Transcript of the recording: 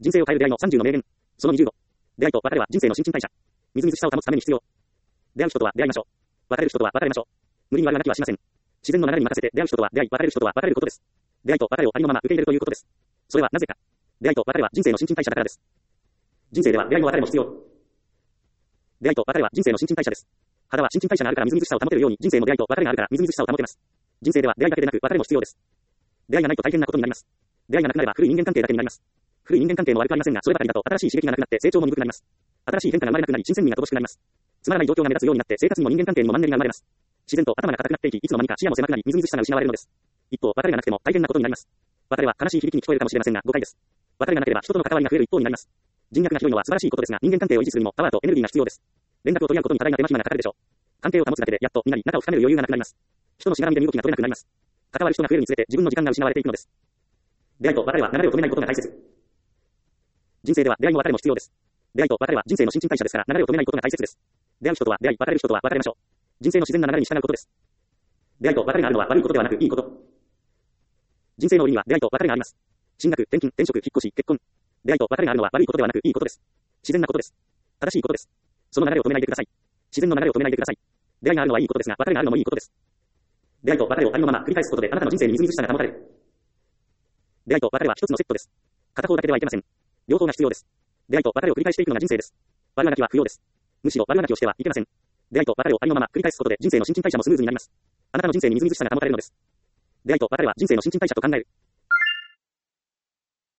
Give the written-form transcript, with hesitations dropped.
人生を変える出会いの30の名言。その25。出会いと別れは人生の新陳代謝。みずみずしさを保つために必要。出会う人とは出会いましょう。別れる人とは別れましょう。無理に悪がなきはしません。自然の流れに任せて出会う人とは出会い、別れる人とは別れることです。出会いと別れをありのまま受け入れるということです。それはなぜか。出会いと別れは人生の新陳代謝だからです。人生では出会いも別れも必要。出会いと別れは人生の新陳代謝です。肌は新陳代謝があるからみずみずしさを保てるように、人生も出会いと別れがあるからみずみずしさを保てます。人生では出会いだけでなく別れも必要です。出会いがないと大変なことになります。出会いがなくなれば古い人間関係だけになります。古い人間関係も悪くありませんが、そればかりだと新しい刺激がなくなって成長も鈍くなります。新しい変化が生まれなくなり、新鮮味が乏しくなります。つまらない状況が目立つようになって、生活にも人間関係にもマンネリが生まれます。自然と頭が固くなっていき、いつの間にか視野も狭くなり、みずみずしさが失われるのです。一方、別れがなくても大変なことになります。別れは悲しい響きに聞こえるかもしれませんが、誤解です。別れがなければ人との関わりが増える一方になります。人脈が広いのは素晴らしいことですが、人間関係を維持するにもパワーとエネルギーが必要です。連絡を取り合うことに多大な手間暇がかかるでしょう。関係を保つだけでやっとになり、仲を深める余裕がなくなります。人のしがらみで身動きが取れなくなります。関わる人が増えるにつれて自分の時間が失われていくのです。出会いと別れは流れを止めないことが大切。人生では出会いも別れも必要です。出会いと別れは人生の新陳代謝ですから流れを止めないことが大切です。出会う人とは出会い、別れる人とは別れましょう。人生の自然な流れに従うことです。出会いと別れがあるのは悪いことではなくいいこと。人生の折には出会いと別れがあります。進学、転勤、転職、引っ越し、結婚。出会いと別れがあるのは悪いことではなくいいことです。自然なことです。正しいことです。その流れを止めないでください。自然の流れを止めないでください。出会いがあるのはいいことですが、別れがあるのもいいことです。出会いと別れをありのまま繰り返すことであなたの人生にみずみずしさが保たれる。出会いと別れは一つのセットです。片方だけではいけません。両方が必要です。出会いと別れを繰り返していくのが人生です。悪あがきは不要です。むしろ悪あがきをしてはいけません。出会いと別れをありのまま繰り返すことで人生の新陳代謝もスムーズになります。あなたの人生にみずみずしさが保たれるのです。出会いと別れは人生の新陳代謝と考える。